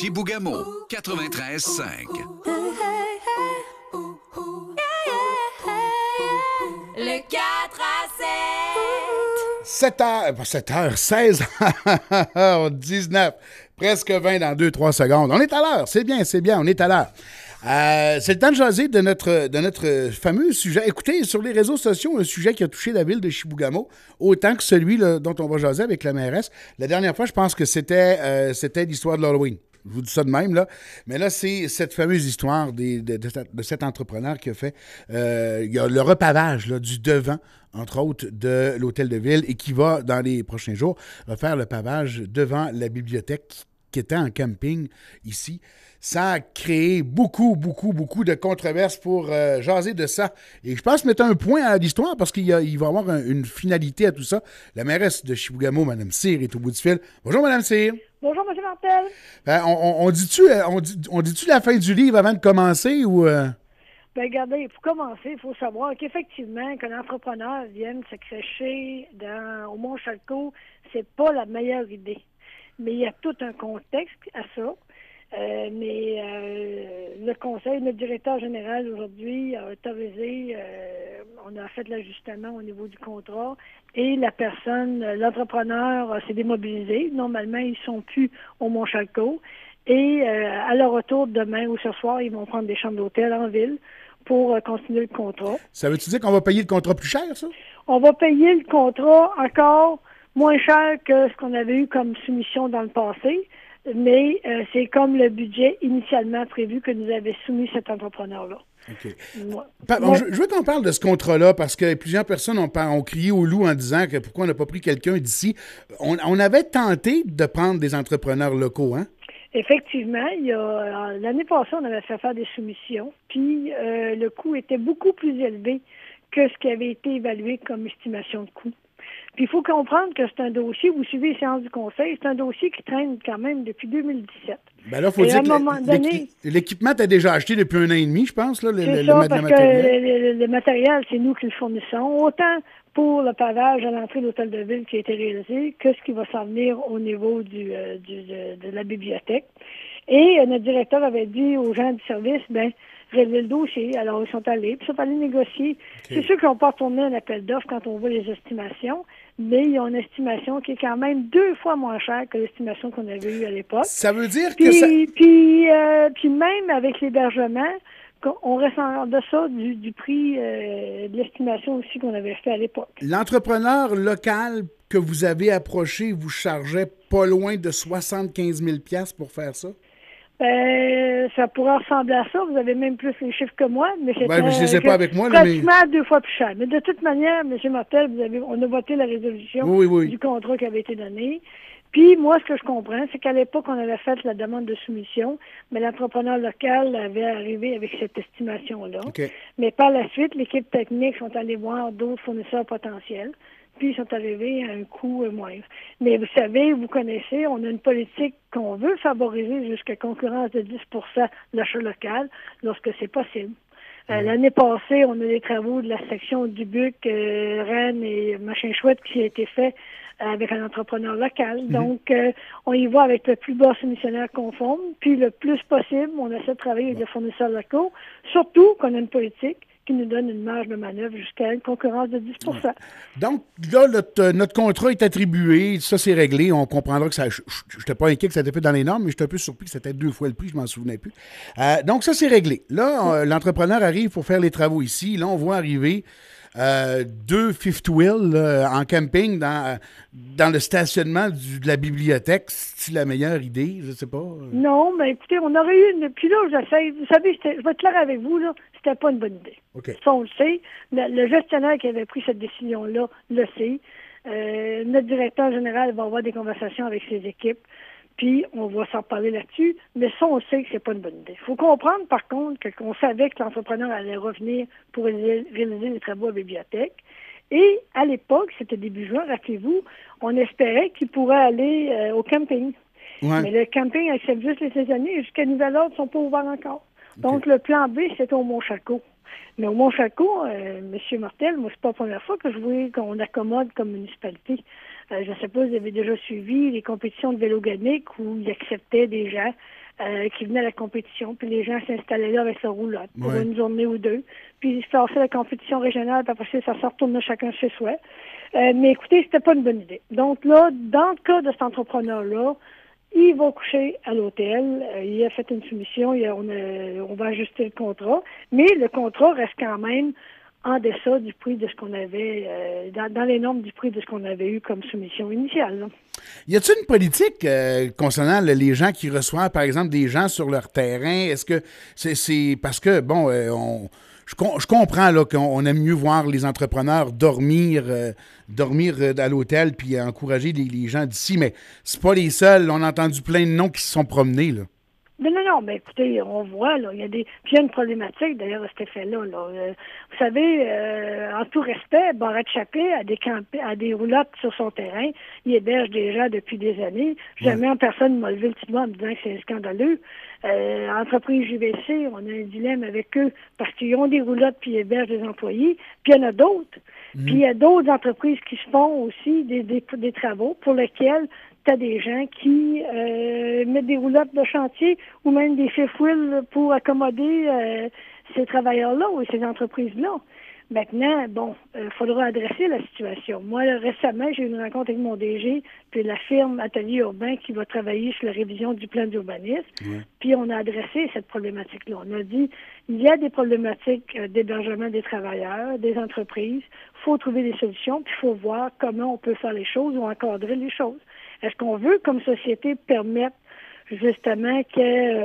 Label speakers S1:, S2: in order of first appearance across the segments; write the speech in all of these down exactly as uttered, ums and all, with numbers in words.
S1: Chibougamau, quatre-vingt-treize cinq.
S2: Le quatre à sept.
S3: sept heures, pas sept heures, seize heures dix-neuf, presque vingt dans deux trois secondes. On est à l'heure, c'est bien, c'est bien, on est à l'heure. Euh, c'est le temps de jaser de notre, de notre fameux sujet. Écoutez, sur les réseaux sociaux, un sujet qui a touché la ville de Chibougamau, autant que celui là, dont on va jaser avec la mairesse. La dernière fois, je pense que c'était, euh, c'était l'histoire de l'Halloween. Je vous dis ça de même, là. Mais là, c'est cette fameuse histoire des, de, de, de cet entrepreneur qui a fait euh, il y a le repavage là, du devant, entre autres, de l'hôtel de ville et qui va, dans les prochains jours, refaire le pavage devant la bibliothèque qui, qui était en camping ici. Ça a créé beaucoup, beaucoup, beaucoup de controverses pour euh, jaser de ça. Et je pense mettre un point à l'histoire parce qu'il y a, il va y avoir un, une finalité à tout ça. La mairesse de Chibougamau, Mme Cyr, est au bout du fil. Bonjour, Mme Cyr.
S4: Bonjour, M. Martel.
S3: Ben, on, on, on dit-tu on dit, on dit-tu la fin du livre avant de commencer ou... Euh...
S4: Bien, regardez, pour commencer, il faut savoir qu'effectivement, qu'un entrepreneur vienne se crêcher dans, au Mont-Chalco, c'est pas la meilleure idée. Mais il y a tout un contexte à ça. Euh, mais euh, le conseil, notre directeur général aujourd'hui a autorisé, euh, on a fait l'ajustement au niveau du contrat et la personne, l'entrepreneur euh, s'est démobilisé. Normalement, ils sont plus au Mont-Chalco et euh, à leur retour demain ou ce soir, ils vont prendre des chambres d'hôtel en ville pour euh, continuer le contrat.
S3: Ça veut-tu dire qu'on va payer le contrat plus cher, ça?
S4: On va payer le contrat encore moins cher que ce qu'on avait eu comme soumission dans le passé. Mais euh, c'est comme le budget initialement prévu que nous avait soumis cet entrepreneur-là.
S3: OK.
S4: Moi,
S3: Pa-
S4: moi,
S3: je, je veux qu'on parle de ce contrat-là parce que plusieurs personnes ont, ont crié au loup en disant que pourquoi on n'a pas pris quelqu'un d'ici. On, on avait tenté de prendre des entrepreneurs locaux, hein?
S4: Effectivement, il y a l'année passée, on avait fait faire des soumissions, puis euh, le coût était beaucoup plus élevé que ce qui avait été évalué comme estimation de coût. Puis il faut comprendre que c'est un dossier, vous suivez les séances du conseil, c'est un dossier qui traîne quand même depuis deux mille dix-sept.
S3: Ben là, il faut
S4: Et
S3: dire
S4: à un
S3: que
S4: moment
S3: l'équi-
S4: donné,
S3: l'équipement t'as déjà acheté depuis un an et demi, je pense, là, le,
S4: c'est
S3: le,
S4: ça,
S3: le,
S4: parce
S3: le
S4: que
S3: matériel.
S4: le, le- le matériel, c'est nous qui le fournissons. Autant pour le pavage à l'entrée de l'hôtel de ville qui a été réalisé que ce qui va s'en venir au niveau du, euh, du de, de la bibliothèque. Et euh, notre directeur avait dit aux gens du service, ben relever le dossier. Alors, ils sont allés, puis ils sont allés négocier.
S3: Okay.
S4: C'est sûr qu'ils n'ont pas tourné un appel d'offres quand on voit les estimations, mais ils ont une estimation qui est quand même deux fois moins chère que l'estimation qu'on avait eue à l'époque.
S3: Ça veut dire
S4: Puis,
S3: que ça...
S4: puis, euh, puis même avec l'hébergement, on reste en deçà du, du prix euh, de l'estimation aussi qu'on avait fait à l'époque.
S3: L'entrepreneur local que vous avez approché vous chargeait pas loin de soixante-quinze mille dollars pour faire ça?
S4: Ben, ça pourrait ressembler à ça. Vous avez même plus les chiffres que moi, mais c'est
S3: Ben, je les ai pas avec moi, là,
S4: pratiquement
S3: mais...
S4: deux fois plus cher. Mais de toute manière, M. Martel, vous avez, on a voté la résolution
S3: Oui, oui.
S4: du contrat qui avait été donné. Puis, moi, ce que je comprends, c'est qu'à l'époque, on avait fait la demande de soumission, mais l'entrepreneur local avait arrivé avec cette estimation-là.
S3: Okay.
S4: Mais par la suite, l'équipe technique sont allés voir d'autres fournisseurs potentiels, puis ils sont arrivés à un coût moindre. Mais vous savez, vous connaissez, on a une politique qu'on veut favoriser jusqu'à concurrence de dix pour cent l'achat local lorsque c'est possible. Euh, l'année passée, on a des travaux de la section du Buc, euh, Rennes et Machin Chouette qui a été fait avec un entrepreneur local. Mm-hmm. Donc, euh, on y va avec le plus bas soumissionnaire conforme, puis le plus possible, on essaie de travailler avec des fournisseurs locaux, surtout qu'on a une politique qui nous donne une marge de manœuvre jusqu'à une concurrence de dix pour cent.
S3: Donc, là, notre, notre contrat est attribué, ça c'est réglé, on comprendra que ça... Je n'étais pas inquiet que ça était fait dans les normes, mais j'étais un peu surpris que c'était deux fois le prix, je m'en souvenais plus. Euh, donc, ça c'est réglé. Là, euh, l'entrepreneur arrive pour faire les travaux ici. Là, on voit arriver euh, deux fifth wheel là, en camping dans, dans le stationnement du, de la bibliothèque. C'est la meilleure idée, je sais pas.
S4: Non, mais écoutez, on aurait eu une... Puis là, j'essaie... Vous savez, je vais être clair avec vous, là, c'était pas une bonne idée.
S3: Okay.
S4: Ça, on le sait. Le, le gestionnaire qui avait pris cette décision-là le sait. Euh, notre directeur général va avoir des conversations avec ses équipes, puis on va s'en parler là-dessus. Mais ça, on sait que c'est pas une bonne idée. Il faut comprendre, par contre, que, qu'on savait que l'entrepreneur allait revenir pour réaliser, réaliser les travaux à la bibliothèque. Et à l'époque, c'était début juin, rappelez-vous, on espérait qu'il pourrait aller euh, au camping.
S3: Ouais.
S4: Mais le camping accepte juste les saisonniers. Jusqu'à nouvel ordre, ils ne sont pas ouverts encore. Donc, okay. Le plan B, c'était au Mont-Chalco. Mais au Mont-Chalco, euh, M. Martel, moi, c'est pas la première fois que je voulais qu'on accommode comme municipalité. Euh, je ne sais pas si vous avez déjà suivi les compétitions de vélo ganique où ils acceptaient des gens euh, qui venaient à la compétition, puis les gens s'installaient là avec leur roulotte pour
S3: Ouais.
S4: une journée ou deux, puis ils passaient la compétition régionale, puis après ça, ça se retournait chacun chez soi. Euh, mais écoutez, c'était pas une bonne idée. Donc là, dans le cas de cet entrepreneur-là, il va coucher à l'hôtel, euh, il a fait une soumission, il a, on, a, on va ajuster le contrat, mais le contrat reste quand même en deçà du prix de ce qu'on avait, euh, dans, dans les normes du prix de ce qu'on avait eu comme soumission initiale. Là.
S3: Y a-t-il une politique euh, concernant le- les gens qui reçoivent, par exemple, des gens sur leur terrain? Est-ce que c'est c'est parce que, bon, euh, on, je, com- je comprends là, qu'on on aime mieux voir les entrepreneurs dormir, euh, dormir euh, à l'hôtel puis encourager les, les gens d'ici, mais c'est pas les seuls. On a entendu plein de noms qui se sont promenés, là.
S4: Non, non, non, mais écoutez, on voit, là, il y a des. Puis il y a une problématique, d'ailleurs, à cet effet-là. Là. Euh, vous savez, euh, en tout respect, Barrette Chappé a des campé, a des roulottes sur son terrain. Il héberge des gens depuis des années. Jamais en personne ne m'a levé le petit doigt en me disant que c'est scandaleux. Euh, entreprise J V C, on a un dilemme avec eux parce qu'ils ont des roulottes puis ils hébergent des employés. Puis il y en a d'autres. Mmh. Puis il y a d'autres entreprises qui se font aussi des, des, des travaux pour lesquels tu as des gens qui euh, mettent des roulottes de chantier ou même des fifouilles pour accommoder euh, ces travailleurs-là ou ces entreprises-là. Maintenant, bon, il euh, faudra adresser la situation. Moi, là, récemment, j'ai eu une rencontre avec mon D G, puis la firme Atelier Urbain qui va travailler sur la révision du plan d'urbanisme. Mmh. Puis on a adressé cette problématique-là. On a dit, il y a des problématiques euh, d'hébergement des travailleurs, des entreprises. Il faut trouver des solutions, puis il faut voir comment on peut faire les choses ou encadrer les choses. Est-ce qu'on veut, comme société, permettre justement que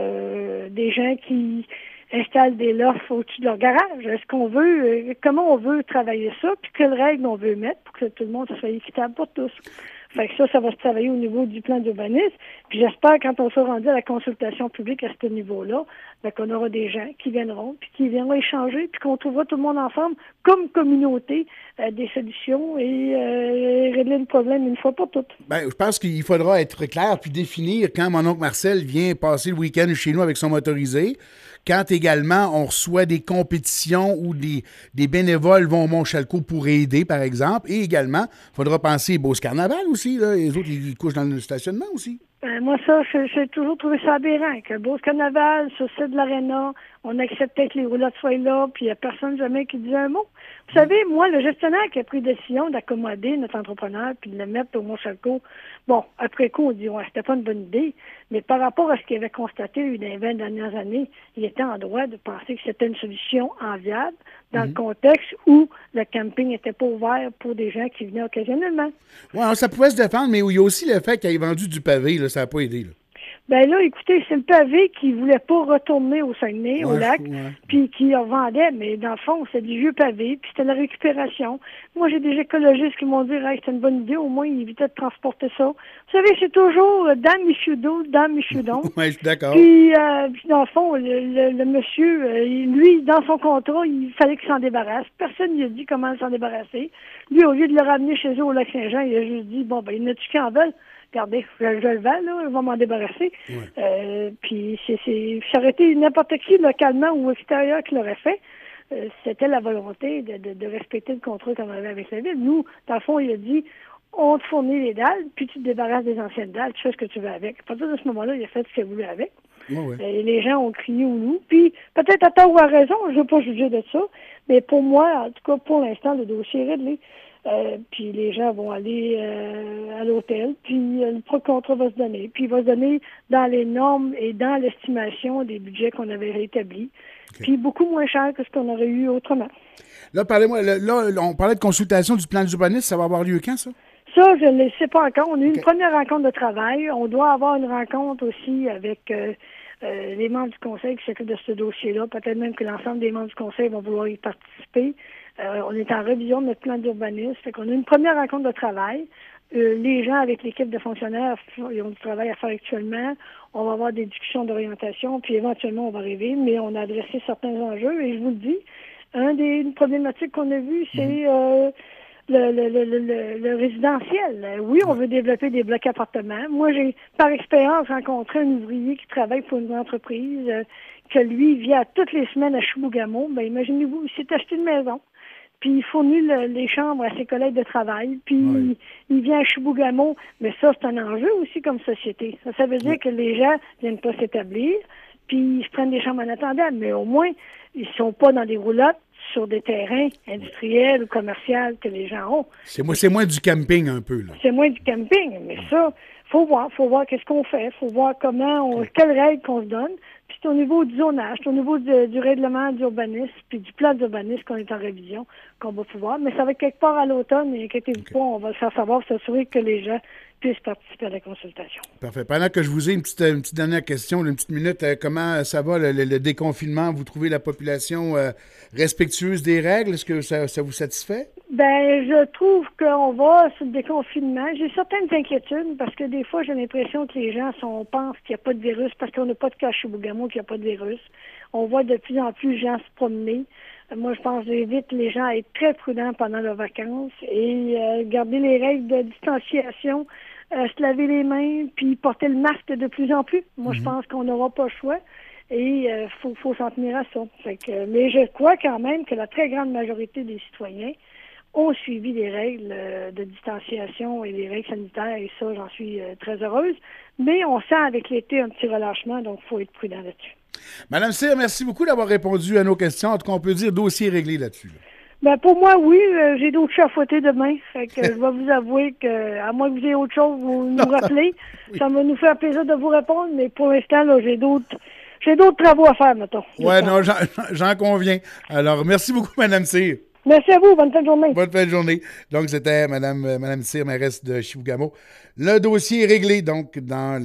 S4: euh, des gens qui installent des lofts au-dessus de leur garage? Est-ce qu'on veut, euh, comment on veut travailler ça, puis quelles règles on veut mettre pour que tout le monde soit équitable pour tous? Fait que ça, ça va se travailler au niveau du plan d'urbanisme. Puis j'espère, quand on sera rendu à la consultation publique à ce niveau-là, ben, qu'on aura des gens qui viendront, puis qui viendront échanger, puis qu'on trouvera tout le monde ensemble, comme communauté, euh, des solutions et euh, régler le problème une fois pour toutes.
S3: Ben, je pense qu'il faudra être clair puis définir quand mon oncle Marcel vient passer le week-end chez nous avec son motorisé, quand également on reçoit des compétitions où des, des bénévoles vont au Mont-Chalco pour aider, par exemple, et également, il faudra penser au Carnaval aussi, là, les autres, ils couchent dans le stationnement aussi.
S4: Ben, moi, ça, j'ai toujours trouvé ça aberrant, que Beauce Carnaval, sur le site de l'Arena, on acceptait que les roulottes soient là, puis il n'y a personne jamais qui disait un mot. Vous savez, moi, le gestionnaire qui a pris décision d'accommoder notre entrepreneur puis de le mettre au Mont-Chalco, bon, après coup, on dit, ouais, c'était pas une bonne idée, mais par rapport à ce qu'il avait constaté dans les vingt dernières années, il était en droit de penser que c'était une solution enviable dans mm-hmm. le contexte où le camping n'était pas ouvert pour des gens qui venaient occasionnellement.
S3: Oui, ça pouvait se défendre, mais il y a aussi le fait qu'il ait vendu du pavé, là, ça n'a pas aidé, là.
S4: Ben là, écoutez, c'est le pavé qui voulait pas retourner au Saguenay, ouais, au lac, ouais. Puis qui en vendait, mais dans le fond, c'est du vieux pavé, puis c'était la récupération. Moi, j'ai des écologistes qui m'ont dit, hey, c'est une bonne idée, au moins, ils évitaient de transporter ça. Vous savez, c'est toujours euh, damn if you do, damn if you don't.
S3: Oui, je suis d'accord.
S4: Puis, euh, puis, dans le fond, le, le, le monsieur, euh, lui, dans son contrat, il fallait qu'il s'en débarrasse. Personne ne lui a dit comment s'en débarrasser. Lui, au lieu de le ramener chez eux au Lac-Saint-Jean, il a juste dit, bon, ben, il y en a-tu qui en veulent? Regardez, je, je le vends, là, je vais m'en débarrasser. Ouais. Euh, puis, c'est, c'est, ça aurait été n'importe qui, localement ou extérieur, qui l'aurait fait. Euh, c'était la volonté de, de, de respecter le contrat qu'on avait avec la ville. Nous, dans le fond, il a dit, on te fournit les dalles, puis tu te débarrasses des anciennes dalles, tu fais ce que tu veux avec. À partir de ce moment-là, il a fait ce qu'il voulait avec. Ouais, ouais. Et les gens ont crié au loup. Puis, peut-être à tort ou à raison, je ne veux pas juger de ça, mais pour moi, en tout cas, pour l'instant, le dossier est réglé. Euh, puis les gens vont aller euh, à l'hôtel, puis euh, le contrat va se donner. Puis il va se donner dans les normes et dans l'estimation des budgets qu'on avait rétablis. Okay. Puis beaucoup moins cher que ce qu'on aurait eu autrement.
S3: Là, parlez-moi, là, là, on parlait de consultation du plan d'urbanisme, ça va avoir lieu quand, ça?
S4: Ça, je ne le sais pas encore. On a eu okay. une première rencontre de travail. On doit avoir une rencontre aussi avec euh, euh, les membres du conseil qui s'occupent de ce dossier-là. Peut-être même que l'ensemble des membres du conseil vont vouloir y participer. Euh, on est en révision de notre plan d'urbanisme. Fait qu'on a une première rencontre de travail. Euh, les gens avec l'équipe de fonctionnaires, ils ont du travail à faire actuellement. On va avoir des discussions d'orientation, puis éventuellement, on va arriver. Mais on a adressé certains enjeux. Et je vous le dis, un des une problématique qu'on a vue, c'est euh, le, le, le, le, le résidentiel. Oui, on veut développer des blocs appartements. Moi, j'ai, par expérience, rencontré un ouvrier qui travaille pour une entreprise euh, que lui vient toutes les semaines à Chibougamau. Ben, imaginez-vous, il s'est acheté une maison. puis il fournit le- les chambres à ses collègues de travail, puis
S3: Oui.
S4: il, il vient à Chibougamau, mais ça, c'est un enjeu aussi comme société. Ça, ça veut dire
S3: Oui.
S4: que les gens viennent pas s'établir, puis ils se prennent des chambres en attendant, mais au moins, ils sont pas dans des roulottes sur des terrains industriels ou commerciaux que les gens ont.
S3: C'est moi, c'est moins du camping un peu, là.
S4: C'est moins du camping, mais ça, faut voir, faut voir qu'est-ce qu'on fait, faut voir comment, on, quelles règles qu'on se donne. Puis c'est au niveau du zonage, c'est au niveau de- du règlement d'urbanisme, puis du plan d'urbanisme qu'on est en révision, qu'on va pouvoir. Mais ça va être quelque part à l'automne, et inquiétez-vous pas, on va le faire savoir, s'assurer que les gens puissent participer à la consultation.
S3: Parfait. Pendant que je vous ai une petite, une petite dernière question, une petite minute, euh, comment ça va le, le- le déconfinement? Vous trouvez la population euh, respectueuse des règles? Est-ce que ça, ça vous satisfait?
S4: Ben, je trouve qu'on va sur le déconfinement. J'ai certaines inquiétudes parce que des fois, j'ai l'impression que les gens sont, pensent qu'il n'y a pas de virus parce qu'on n'a pas de cas à Chibougamau, qu'il n'y a pas de virus. On voit de plus en plus de gens se promener. Euh, Moi, je pense que j'invite les gens à être très prudents pendant leurs vacances et euh, garder les règles de distanciation, euh, se laver les mains, puis porter le masque de plus en plus. Moi, je pense qu'on n'aura pas le choix. Et il euh, faut, faut s'en tenir à ça. Fait que, mais je crois quand même que la très grande majorité des citoyens ont suivi les règles euh, de distanciation et les règles sanitaires, et ça, j'en suis euh, très heureuse. Mais on sent avec l'été un petit relâchement, donc il faut être prudent là-dessus.
S3: Madame Cyr, merci beaucoup d'avoir répondu à nos questions. En tout cas, on peut dire dossier réglé là-dessus. là.
S4: Ben pour moi, oui, euh, j'ai d'autres chats à fouetter demain. Fait que je vais vous avouer que, à moins que vous ayez autre chose, vous nous rappelez.
S3: Oui.
S4: Ça va nous faire plaisir de vous répondre, mais pour l'instant, là, j'ai d'autres j'ai d'autres travaux à faire, mettons.
S3: Ouais, non, j'en, j'en conviens. Alors, merci beaucoup, Madame Cyr.
S4: Merci à vous, bonne fin de journée.
S3: Bonne fin de journée. Donc, c'était Madame, euh, Madame Cyr, mairesse de Chibougamau. Le dossier est réglé, donc, dans